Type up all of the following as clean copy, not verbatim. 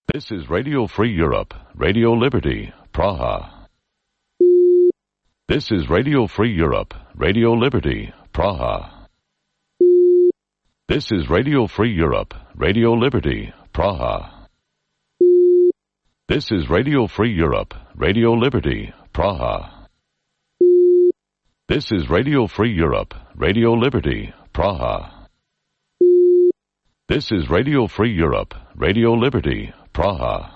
This is Radio Free Europe, Radio Liberty, Praha. This is Radio Free Europe, Radio Liberty, Praha. This is Radio Free Europe, Radio Liberty, Praha. This is Radio Free Europe, Radio Liberty, Praha. This is Radio Free Europe, Radio Liberty, Praha. This is Radio Free Europe, Radio Liberty, Praha.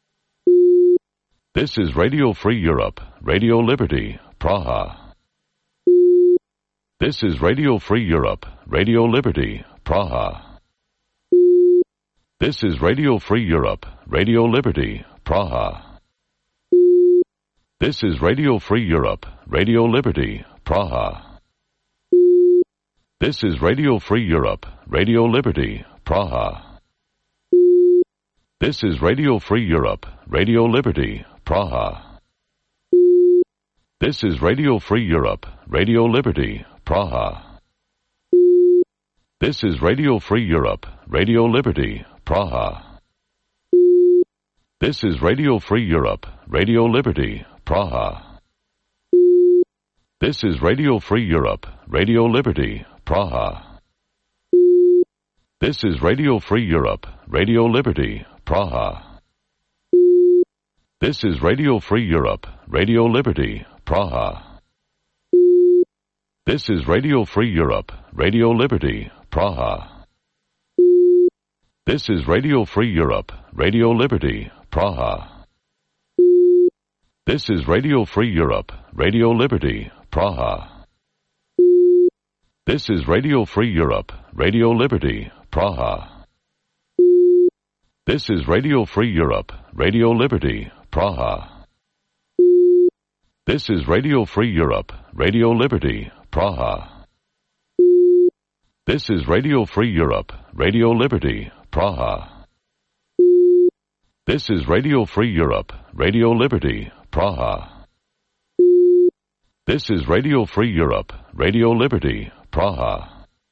This is Radio Free Europe, Radio Liberty, Praha. This is Radio Free Europe, Radio Liberty, Praha. This is Radio Free Europe, Radio Liberty, Praha. This is Radio Free Europe, Radio Liberty, Praha. This is Radio Free Europe, Radio Liberty, Praha. This is Radio Free Europe, Radio Liberty, Praha. This is Radio Free Europe, Radio Liberty, Praha. This is Radio Free Europe, Radio Liberty, Praha. This is Radio Free Europe, Radio Liberty, Praha. This is Radio Free Europe, Radio Liberty, Praha. This is Radio Free Europe, Radio Liberty, Praha. This is Radio Free Europe, Radio Liberty, Praha. This is Radio Free Europe, Radio Liberty, Praha. This is Radio Free Europe, Radio Liberty, Praha. This is Radio Free Europe, Radio Liberty, Praha. This is Radio Free Europe, Radio Liberty, Praha. This is Radio Free Europe, Radio Liberty, Praha. This is Radio Free Europe, Radio Liberty, Praha. This is Radio Free Europe, Radio Liberty, Praha. This is Radio Free Europe, Radio Liberty, Praha. This is Radio Free Europe, Radio Liberty, Praha.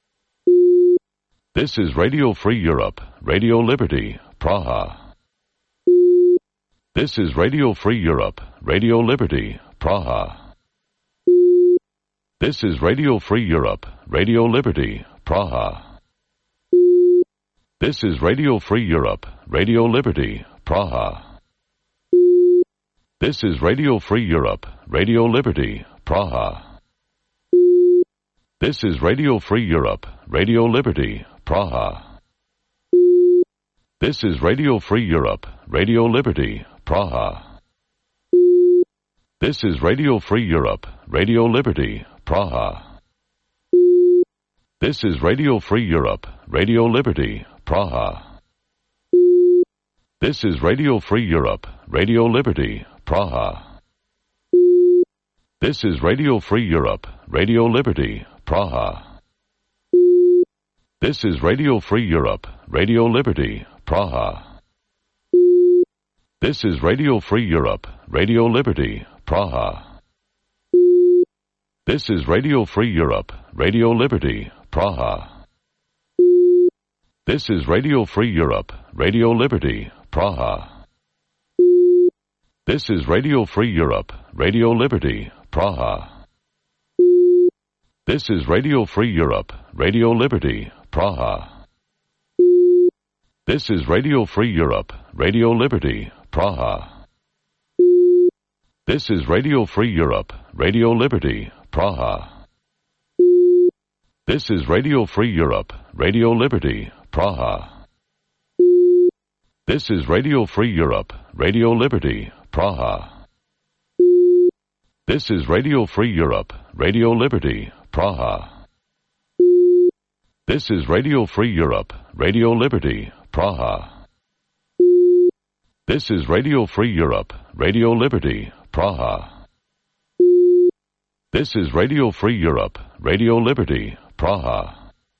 This is Radio Free Europe, Radio Liberty, Praha. This is Radio Free Europe, Radio Liberty, Praha. This is Radio Free Europe, Radio Liberty, Praha. This is Radio Free Europe, Radio Liberty, Praha. This is Radio Free Europe, Radio Liberty, Praha. This is Radio Free Europe, Radio Liberty, Praha. This is Radio Free Europe, Radio Liberty, Praha. This is Radio Free Europe, Radio Liberty, Praha. This is Radio Free Europe, Radio Liberty, Praha. This is Radio Free Europe, Radio Liberty, Praha. This is Radio Free Europe, Radio Liberty, Praha. This is Radio Free Europe, Radio Liberty, Praha. This is Radio Free Europe, Radio Liberty, Praha. This is Radio Free Europe, Radio Liberty, Praha. This is Radio Free Europe, Radio Liberty, Praha. This is Radio Free Europe, Radio Liberty, Praha. This is Radio Free Europe, Radio Liberty, Praha. This is Radio Free Europe, Radio Liberty, Praha. This is Radio Free Europe, Radio Liberty, Praha. This is Radio Free Europe, Radio Liberty, Praha. This is Radio Free Europe, Radio Liberty, Praha. This is Radio Free Europe, Radio Liberty, Praha. This is Radio Free Europe, Radio Liberty, Praha. This is Radio Free Europe, Radio Liberty, Praha. This is Radio Free Europe, Radio Liberty, Praha.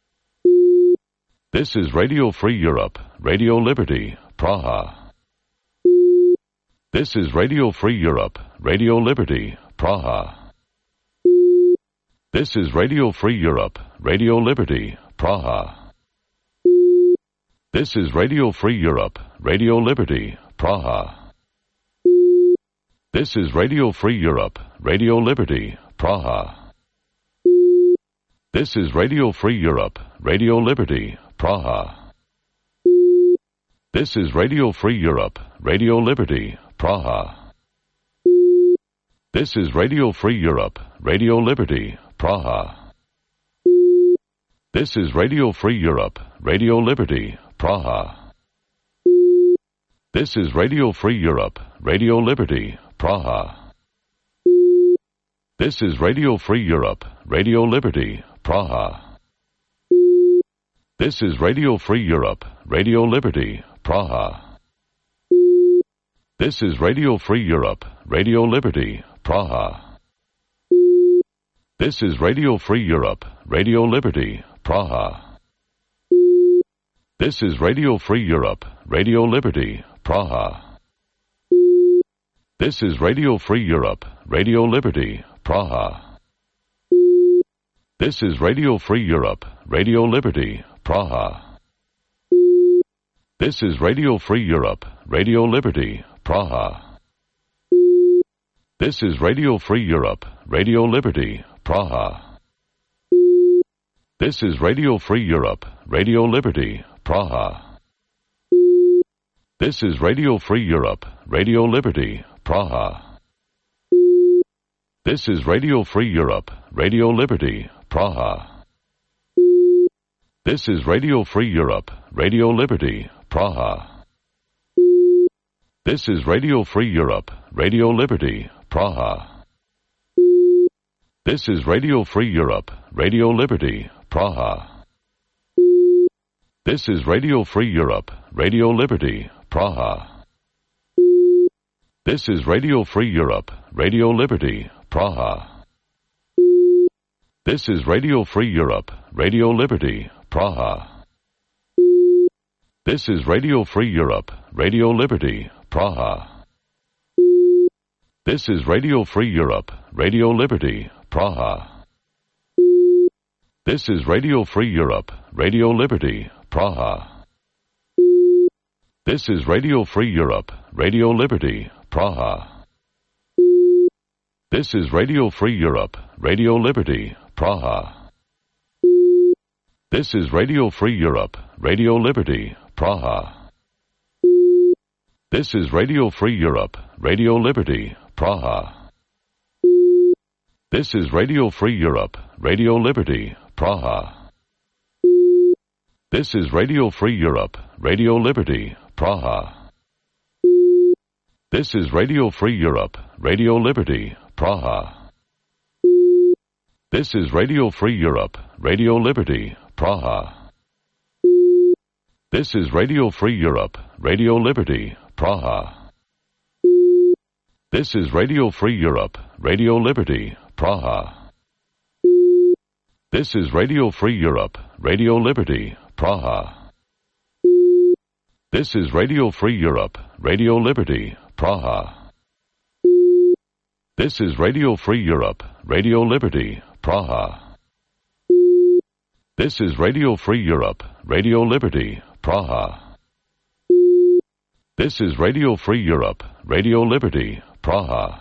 This is Radio Free Europe, Radio Liberty, Praha. This is Radio Free Europe, Radio Liberty, Praha. This is Radio Free Europe, Radio Liberty, Praha. This is Radio Free Europe, Radio Liberty, Praha. This is Radio Free Europe, Radio Liberty, Praha. This is Radio Free Europe, Radio Liberty, Praha. This is Radio Free Europe, Radio Liberty, Praha. This is Radio Free Europe, Radio Liberty, Praha. This is Radio Free Europe, Radio Liberty, Praha. This is Radio Free Europe, Radio Liberty, Praha. This is Radio Free Europe, Radio Liberty, Praha. This is Radio Free Europe, Radio Liberty, Praha. This is Radio Free Europe, Radio Liberty, Praha. This is Radio Free Europe, Radio Liberty, Praha. This is Radio Free Europe, Radio Liberty, Praha. This is Radio Free Europe, Radio Liberty, Praha. This is Radio Free Europe, Radio Liberty, Praha. This is Radio Free Europe, Radio Liberty, Praha. This is Radio Free Europe, Radio Liberty, Praha. This is Radio Free Europe, Radio Liberty, Praha. This is Radio Free Europe, Radio Liberty, Praha. This is Radio Free Europe, Radio Liberty, Praha. This is Radio Free Europe, Radio Liberty, Praha. This is Radio Free Europe, Radio Liberty, Praha. This is Radio Free Europe, Radio Liberty, Praha. This is Radio Free Europe, Radio Liberty, Praha. This is Radio Free Europe, Radio Liberty, Praha. This is Radio Free Europe, Radio Liberty, Praha. This is Radio Free Europe, Radio Liberty, Praha. This is Radio Free Europe, Radio Liberty, Praha. This is Radio Free Europe, Radio Liberty, Praha. This is Radio Free Europe, Radio Liberty, Praha. This is Radio Free Europe, Radio Liberty, Praha. This is Radio Free Europe, Radio Liberty, Praha. This is Radio Free Europe, Radio Liberty, Praha. This is Radio Free Europe, Radio Liberty, Praha. This is Radio Free Europe, Radio Liberty, Praha. This is Radio Free Europe, Radio Liberty, Praha. This is Radio Free Europe, Radio Liberty, Praha. This is Radio Free Europe, Radio Liberty, Praha. This is Radio Free Europe, Radio Liberty, Praha. This is Radio Free Europe, Radio Liberty, Praha. This is Radio Free Europe, Radio Liberty, Praha. This is Radio Free Europe, Radio Liberty, Praha. This is Radio Free Europe, Radio Liberty, Praha. This is Radio Free Europe, Radio Liberty, Praha.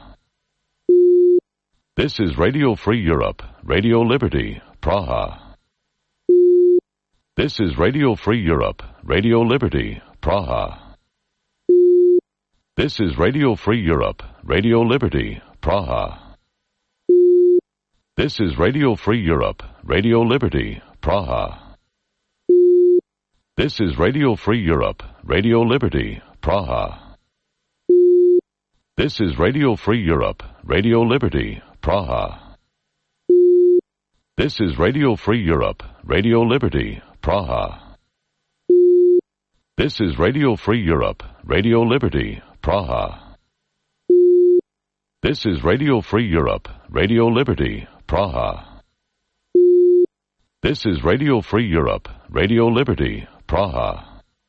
This is Radio Free Europe, Radio Liberty, Praha. This is Radio Free Europe, Radio Liberty, Praha. This is Radio Free Europe, Radio Liberty, Praha. This is Radio Free Europe, Radio Liberty, Praha. This is Radio Free Europe, Radio Liberty, Praha. This is Radio Free Europe, Radio Liberty, Praha. This is Radio Free Europe, Radio Liberty, Praha. This is Radio Free Europe, Radio Liberty, Praha. This is Radio Free Europe, Radio Liberty, Praha. This is Radio Free Europe, Radio Liberty, Praha.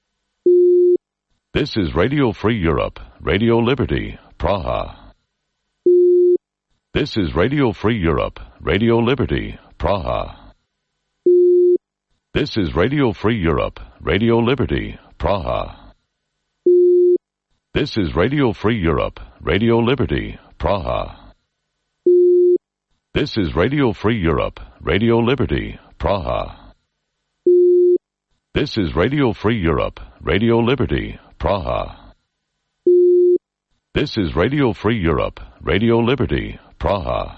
This is Radio Free Europe, Radio Liberty, Praha. This is Radio Free Europe, Radio Liberty, Praha. This is Radio Free Europe, Radio Liberty, Praha. This is Radio Free Europe, Radio Liberty, Praha. This is Radio Free Europe, Radio Liberty, Praha. This is Radio Free Europe, Radio Liberty, Praha. This is Radio Free Europe, Radio Liberty, Praha.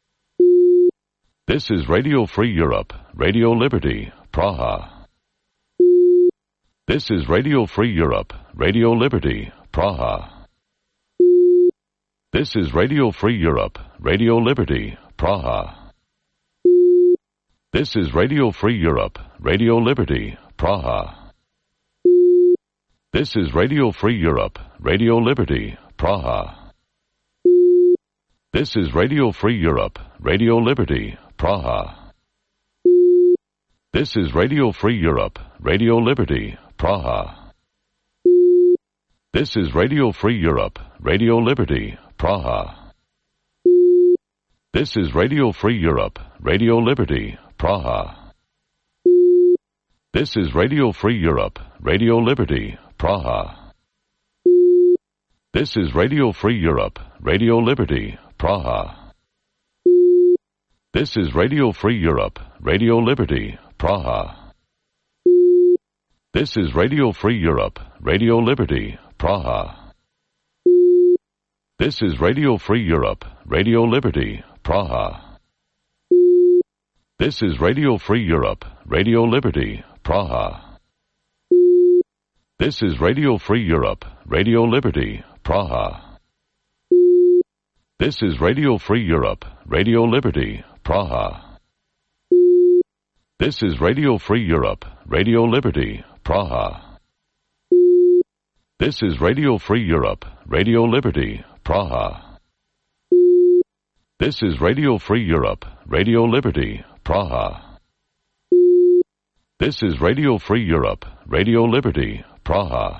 This is Radio Free Europe, Radio Liberty, Praha. This is Radio Free Europe, Radio Liberty, Praha. This is Radio Free Europe, Radio Liberty, Praha. This is Radio Free Europe, Radio Liberty, Praha. This is Radio Free Europe, Radio Liberty, Praha. This is Radio Free Europe, Radio Liberty, Praha. This is Radio Free Europe, Radio Liberty, Praha. This is Radio Free Europe, Radio Liberty, Praha. This is Radio Free Europe, Radio Liberty, Praha. This is Radio Free Europe, Radio Liberty, Praha. This is Radio Free Europe, Radio Liberty, Praha. This is Radio Free Europe, Radio Liberty, Praha. This is Radio Free Europe, Radio Liberty, Praha. This is Radio Free Europe, Radio Liberty, Praha. This is Radio Free Europe, Radio Liberty, Praha. This is Radio Free Europe, Radio Liberty, Praha. This is Radio Free Europe, Radio Liberty, Praha. This is Radio Free Europe, Radio Liberty, Praha. This is Radio Free Europe, Radio Liberty, Praha. This is Radio Free Europe, Radio Liberty, Praha. This is Radio Free Europe, Radio Liberty, Praha.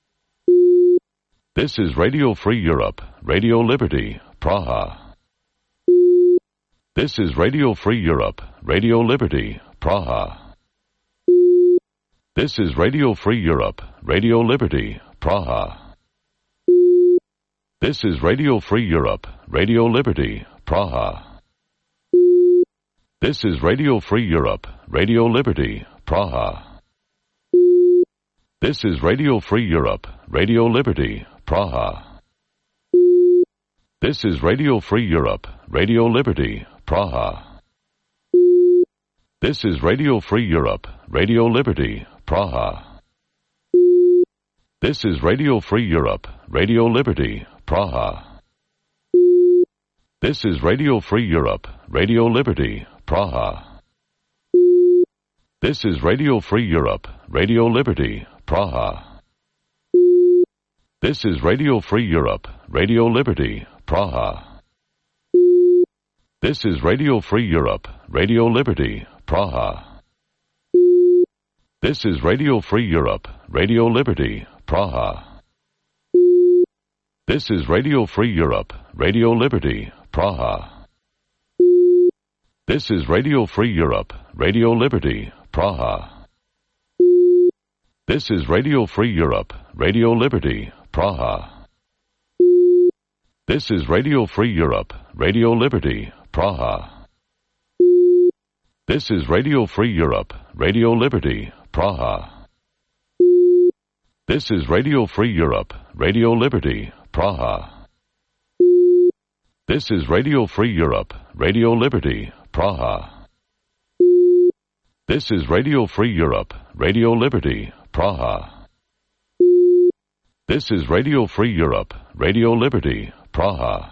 This is Radio Free Europe, Radio Liberty, Praha. This is Radio Free Europe, Radio Liberty, Praha. This is Radio Free Europe, Radio Liberty, Praha. This is Radio Free Europe, Radio Liberty, Praha. This is Radio Free Europe, Radio Liberty, Praha. This is Radio Free Europe, Radio Liberty, Praha. This is Radio Free Europe, Radio Liberty, Praha. This is Radio Free Europe, Radio Liberty, Praha. This is Radio Free Europe, Radio Liberty, Praha. This is Radio Free Europe, Radio Liberty, Praha. This is Radio Free Europe, Radio Liberty, Praha. This is Radio Free Europe, Radio Liberty, Praha. This is Radio Free Europe, Radio Liberty, Praha. This is Radio Free Europe, Radio Liberty, Praha. This is Radio Free Europe, Radio Liberty, Praha. This is Radio Free Europe, Radio Liberty, Praha. This is Radio Free Europe, Radio Liberty, Praha. This is Radio Free Europe, Radio Liberty, Praha. This is Radio Free Europe, Radio Liberty, Praha. This is Radio Free Europe, Radio Liberty, Praha. This is Radio Free Europe, Radio Liberty, Praha. This is Radio Free Europe, Radio Liberty, Praha. This is Radio Free Europe, Radio Liberty, Praha.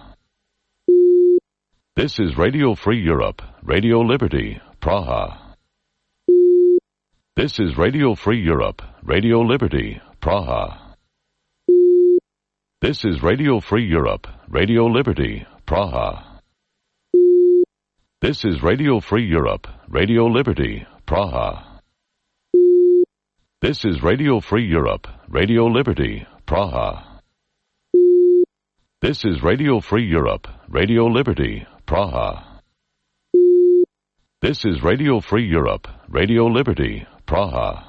This is Radio Free Europe, Radio Liberty, Praha. This is Radio Free Europe, Radio Liberty, Praha. This is Radio Free Europe, Radio Liberty, Praha. This is Radio Free Europe, Radio Liberty, Praha. This is Radio Free Europe, Radio Liberty, Praha. This is Radio Free Europe, Radio Liberty, Praha. This is Radio Free Europe, Radio Liberty, Praha.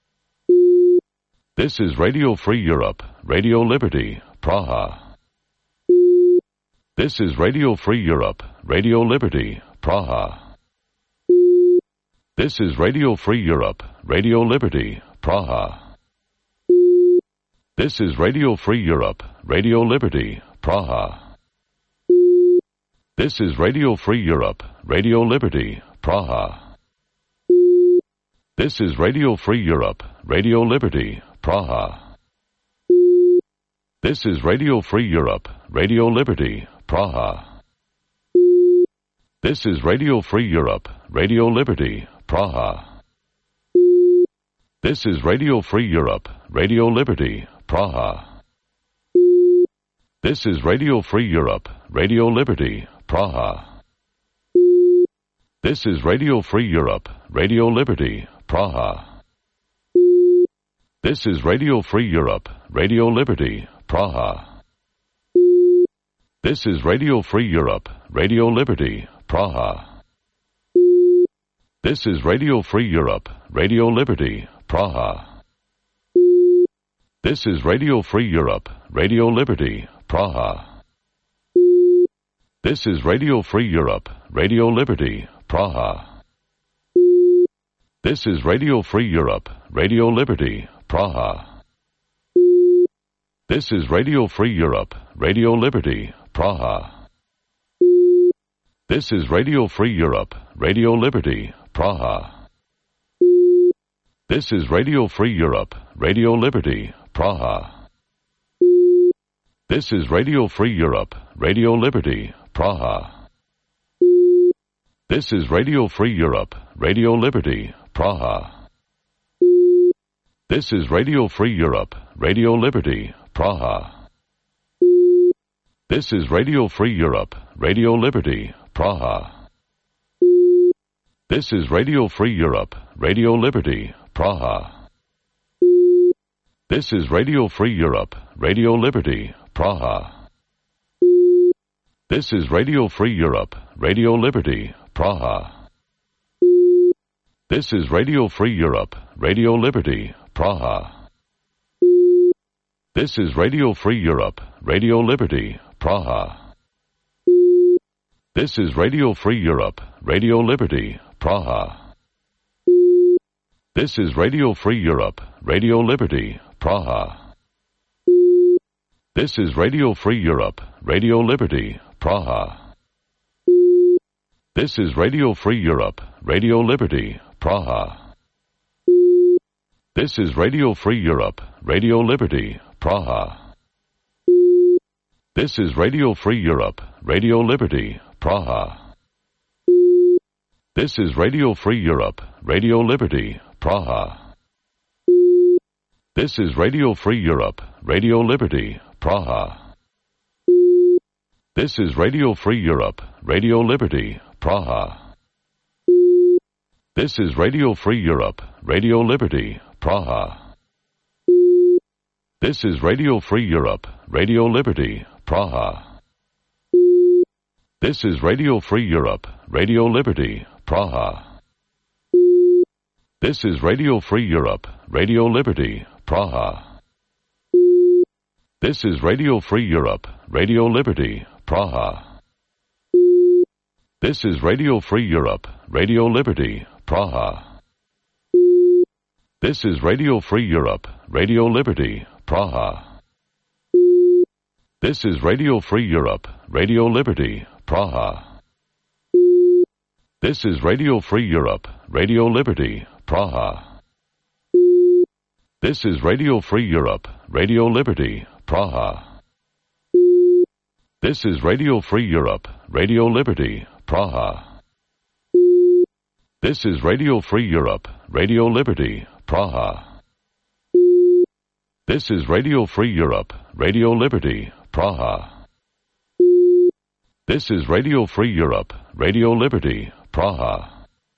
This is Radio Free Europe, Radio Liberty, Praha. This is Radio Free Europe, Radio Liberty, Praha. This is Radio Free Europe, Radio Liberty, Praha. This is Radio Free Europe, Radio Liberty, Praha. This is Radio Free Europe, Radio Liberty, Praha. This is Radio Free Europe, Radio Liberty, Praha. This is Radio Free Europe, Radio Liberty, Praha. This is Radio Free Europe, Radio Liberty, Praha. This is Radio Free Europe, Radio Liberty, Praha. This is Radio Free Europe, Radio Liberty, Praha. This is Radio Free Europe, Radio Liberty, Praha. This is Radio Free Europe, Radio Liberty, Praha. This is Radio Free Europe, Radio Liberty, Praha. This is Radio Free Europe, Radio Liberty, Praha. This is Radio Free Europe, Radio Liberty, Praha. This is Radio Free Europe, Radio Liberty, Praha. This is Radio Free Europe, Radio Liberty, Praha. This is Radio Free Europe, Radio Liberty, Praha. This is Radio Free Europe, Radio Liberty, Praha. This is Radio Free Europe, Radio Liberty, Praha. This is Radio Free Europe, Radio Liberty, Praha. This is Radio Free Europe, Radio Liberty, Praha. This is Radio Free Europe, Radio Liberty, Praha. This is Radio Free Europe, Radio Liberty, Praha. This is Radio Free Europe, Radio Liberty, Praha. This is Radio Free Europe, Radio Liberty, Praha. This is Radio Free Europe, Radio Liberty, Praha. This is Radio Free Europe, Radio Liberty, Praha. This is Radio Free Europe, Radio Liberty, Praha. This is Radio Free Europe, Radio Liberty, Praha. This is Radio Free Europe, Radio Liberty, Praha. This is Radio Free Europe, Radio Liberty, Praha. This is Radio Free Europe, Radio Liberty, Praha. This is Radio Free Europe, Radio Liberty, Praha. This is Radio Free Europe, Radio Liberty, Praha. This is Radio Free Europe, Radio Liberty, Praha. This is Radio Free Europe, Radio Liberty, Praha. This is Radio Free Europe, Radio Liberty, Praha. This is Radio Free Europe, Radio Liberty, Praha. This is Radio Free Europe, Radio Liberty, Praha. This is Radio Free Europe, Radio Liberty, Praha. This is Radio Free Europe, Radio Liberty, Praha. This is Radio Free Europe, Radio Liberty, Praha. This is Radio Free Europe, Radio Liberty, Praha. This is Radio Free Europe, Radio Liberty, Praha. This is Radio Free Europe, Radio Liberty, Praha. This is Radio Free Europe, Radio Liberty, Praha. This is Radio Free Europe, Radio Liberty, Praha. This is Radio Free Europe, Radio Liberty, Praha. This is Radio Free Europe, Radio Liberty, Praha. This is Radio Free Europe, Radio Liberty, Praha. This is Radio Free Europe, Radio Liberty, Praha.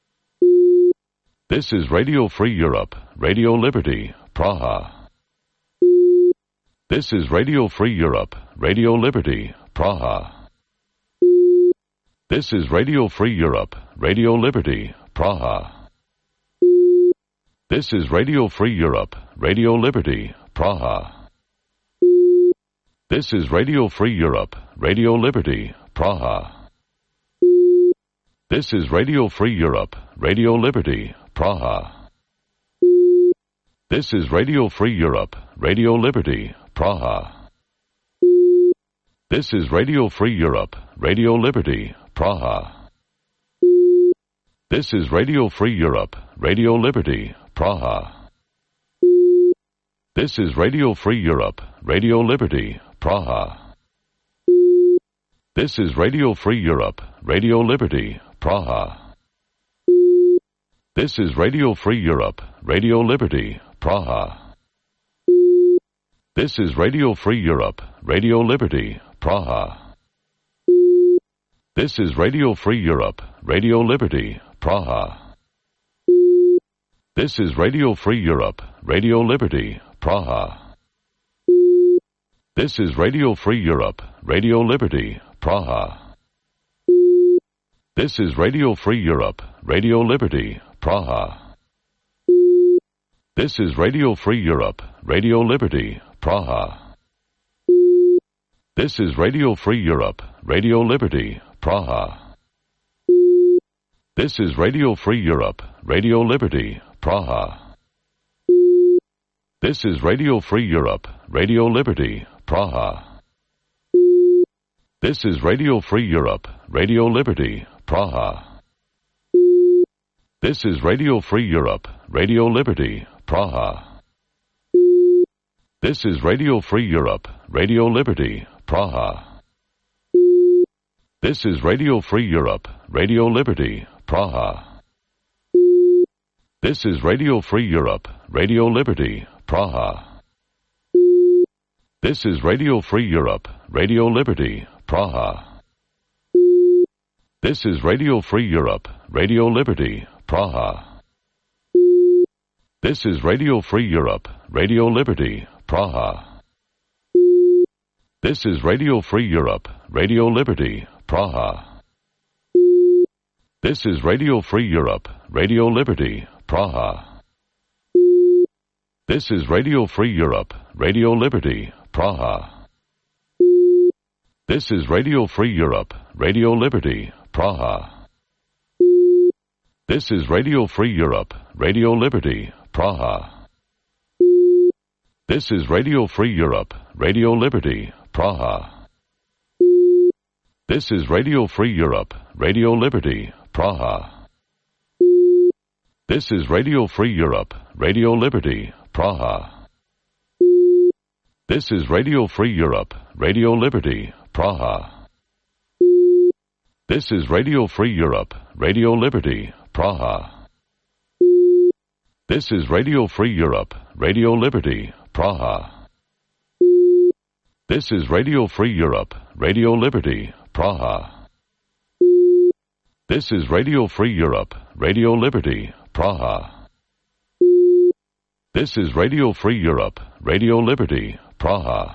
This is Radio Free Europe, Radio Liberty, Praha. This is Radio Free Europe, Radio Liberty, Praha. This is Radio Free Europe, Radio Liberty, Praha. This is Radio Free Europe, Radio Liberty, Praha. This is Radio Free Europe, Radio Liberty, Praha. This is Radio Free Europe, Radio Liberty, Praha. This is Radio Free Europe, Radio Liberty, Praha. This is Radio Free Europe, Radio Liberty, Praha. This is Radio Free Europe, Radio Liberty, Praha. This is Radio Free Europe, Radio Liberty, Praha. This is Radio Free Europe, Radio Liberty, Praha. This is Radio Free Europe, Radio Liberty, Praha. This is Radio Free Europe, Radio Liberty, Praha. This is Radio Free Europe, Radio Liberty, Praha. This is Radio Free Europe, Radio Liberty, Praha. This is Radio Free Europe, Radio Liberty, Praha. This is Radio Free Europe, Radio Liberty, Praha. This is Radio Free Europe, Radio Liberty, Praha. This is Radio Free Europe, Radio Liberty, Praha. This is Radio Free Europe, Radio Liberty, Praha. This is Radio Free Europe, Radio Liberty, Praha. This is Radio Free Europe, Radio Liberty, Praha. This is Radio Free Europe, Radio Liberty, Praha. This is Radio Free Europe, Radio Liberty, Praha. This is Radio Free Europe, Radio Liberty, Praha. This is Radio Free Europe, Radio Liberty, Praha. This is Radio Free Europe, Radio Liberty, Praha. This is Radio Free Europe, Radio Liberty, Praha. This is Radio Free Europe, Radio Liberty, Praha. This is Radio Free Europe, Radio Liberty, Praha. This is Radio Free Europe, Radio Liberty, Praha. This is Radio Free Europe, Radio Liberty, Praha. This is Radio Free Europe, Radio Liberty, Praha. This is Radio Free Europe, Radio Liberty, Praha. This is Radio Free Europe, Radio Liberty, Praha. This is Radio Free Europe, Radio Liberty, Praha. This is Radio Free Europe, Radio Liberty, Praha. This is Radio Free Europe, Radio Liberty, Praha. This is Radio Free Europe, Radio Liberty, Praha. This is Radio Free Europe, Radio Liberty, Praha. This is Radio Free Europe, Radio Liberty, Praha. This is Radio Free Europe, Radio Liberty, Praha. This is Radio Free Europe, Radio Liberty, Praha.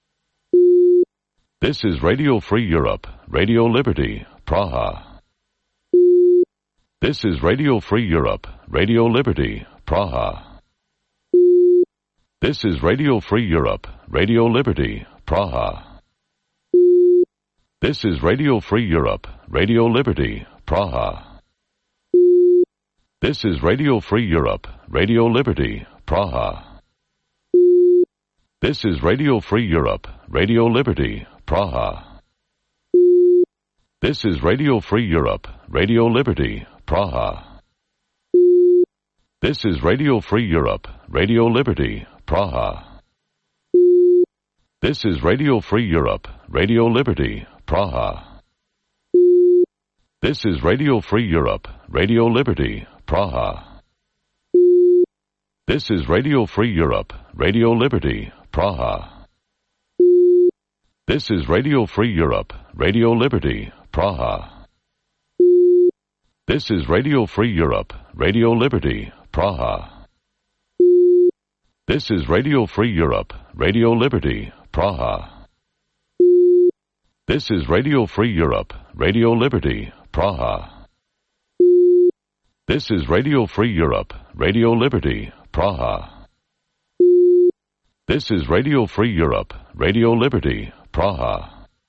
This is Radio Free Europe, Radio Liberty, Praha. This is Radio Free Europe, Radio Liberty, Praha. This is Radio Free Europe, Radio Liberty, Praha. This is Radio Free Europe, Radio Liberty, Praha. This is Radio Free Europe, Radio Liberty, Praha. This is Radio Free Europe, Radio Liberty, Praha. This is Radio Free Europe, Radio Liberty, Praha. This is Radio Free Europe, Radio Liberty, Praha. This is Radio Free Europe, Radio Liberty, Praha. This is Radio Free Europe, Radio Liberty, Praha. This is Radio Free Europe, Radio Liberty, Praha. This is Radio Free Europe, Radio Liberty, Praha. This is Radio Free Europe, Radio Liberty, Praha. This is Radio Free Europe, Radio Liberty, Praha. This is Radio Free Europe, Radio Liberty, Praha. This is Radio Free Europe, Radio Liberty, Praha. This is Radio Free Europe, Radio Liberty, Praha.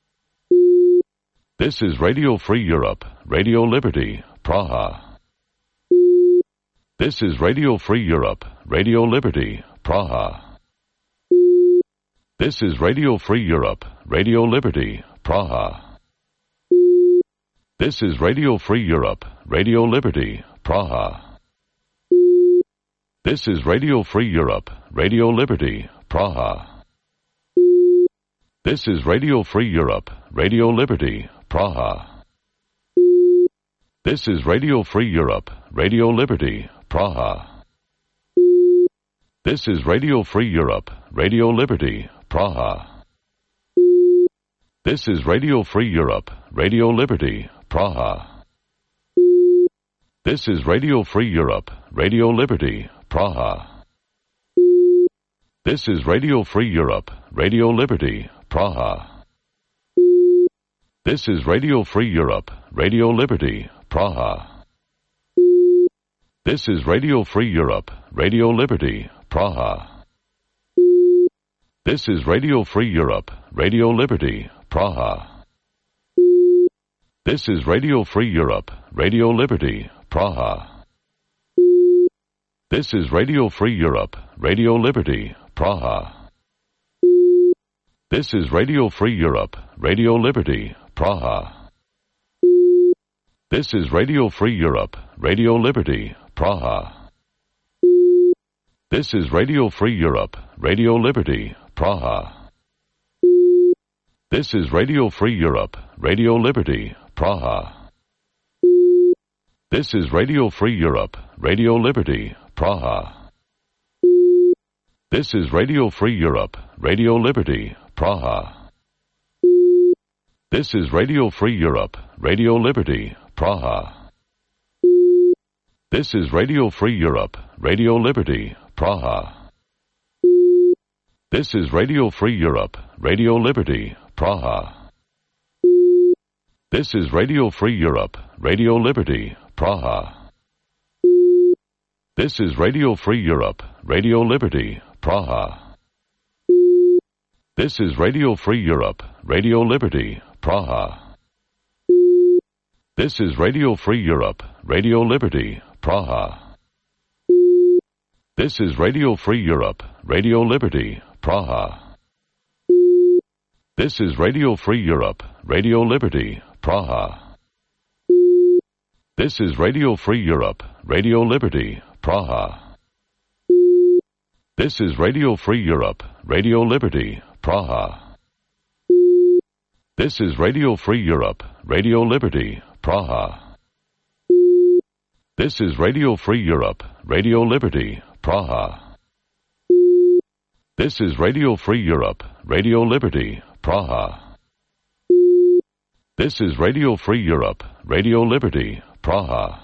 This is Radio Free Europe, Radio Liberty, Praha. This is Radio Free Europe, Radio Liberty, Praha. This is Radio Free Europe, Radio Liberty, Praha. This is Radio Free Europe, Radio Liberty, Praha. This is Radio Free Europe, Radio Liberty, Praha. This is Radio Free Europe, Radio Liberty, Praha. This is Radio Free Europe, Radio Liberty, Praha. This is Radio Free Europe, Radio Liberty, Praha. This is Radio Free Europe, Radio Liberty, Praha. This is Radio Free Europe, Radio Liberty, Praha. This is Radio Free Europe, Radio Liberty, Praha. This is Radio Free Europe, Radio Liberty, Praha. This is Radio Free Europe, Radio Liberty, Praha. This is Radio Free Europe, Radio Liberty, Praha. This is Radio Free Europe, Radio Liberty, Praha. This is Radio Free Europe, Radio Liberty, Praha. This is Radio Free Europe, Radio Liberty, Praha. This is Radio Free Europe, Radio Liberty, Praha. This is Radio Free Europe, Radio Liberty, Praha. This is Radio Free Europe, Radio Liberty, Praha. This is Radio Free Europe, Radio Liberty, Praha. This is Radio Free Europe, Radio Liberty, Praha. This is Radio Free Europe, Radio Liberty, Praha. This is Radio Free Europe, Radio Liberty, Praha. This is Radio Free Europe, Radio Liberty, Praha. This is Radio Free Europe, Radio Liberty, Praha. This is Radio Free Europe, Radio Liberty, Praha. This is Radio Free Europe, Radio Liberty, Praha. This is Radio Free Europe, Radio Liberty, Praha. This is Radio Free Europe, Radio Liberty, Praha. This is Radio Free Europe, Radio Liberty, Praha. This is Radio Free Europe, Radio Liberty, Praha. This is Radio Free Europe, Radio Liberty, Praha. This is Radio Free Europe, Radio Liberty, Praha. This is Radio Free Europe, Radio Liberty, Praha. This is Radio Free Europe, Radio Liberty, Praha. This is Radio Free Europe, Radio Liberty, Praha.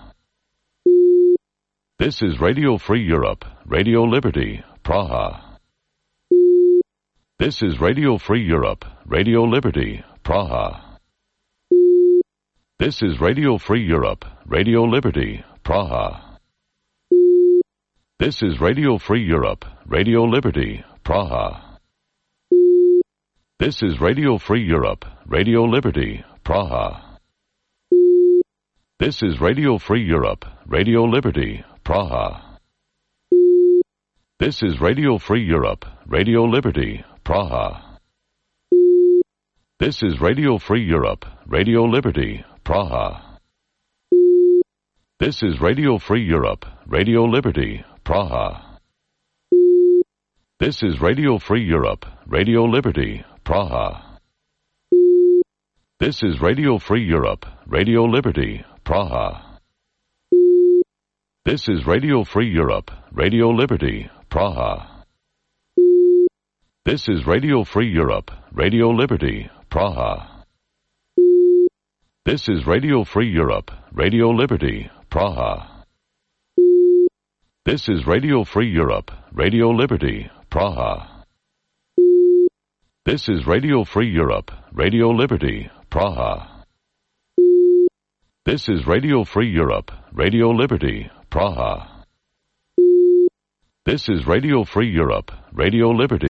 This is Radio Free Europe, Radio Liberty, Praha. This is Radio Free Europe, Radio Liberty, Praha. This is Radio Free Europe, Radio Liberty, Praha. This is Radio Free Europe, Radio Liberty, Praha. This is Radio Free Europe, Radio Liberty, Praha. This is Radio Free Europe, Radio Liberty, Praha. This is Radio Free Europe, Radio Liberty, Praha. This is Radio Free Europe, Radio Liberty, Praha. This is Radio Free Europe, Radio Liberty, Praha. This is Radio Free Europe, Radio Liberty, Praha. This is Radio Free Europe, Radio Liberty, Praha. This is Radio Free Europe, Radio Liberty, Praha. This is Radio Free Europe, Radio Liberty, Praha. This is Radio Free Europe, Radio Liberty, Praha. This is Radio Free Europe, Radio Liberty, Praha. This is Radio Free Europe, Radio Liberty, Praha. This is Radio Free Europe, Radio Liberty, Praha. This is Radio Free Europe, Radio Liberty.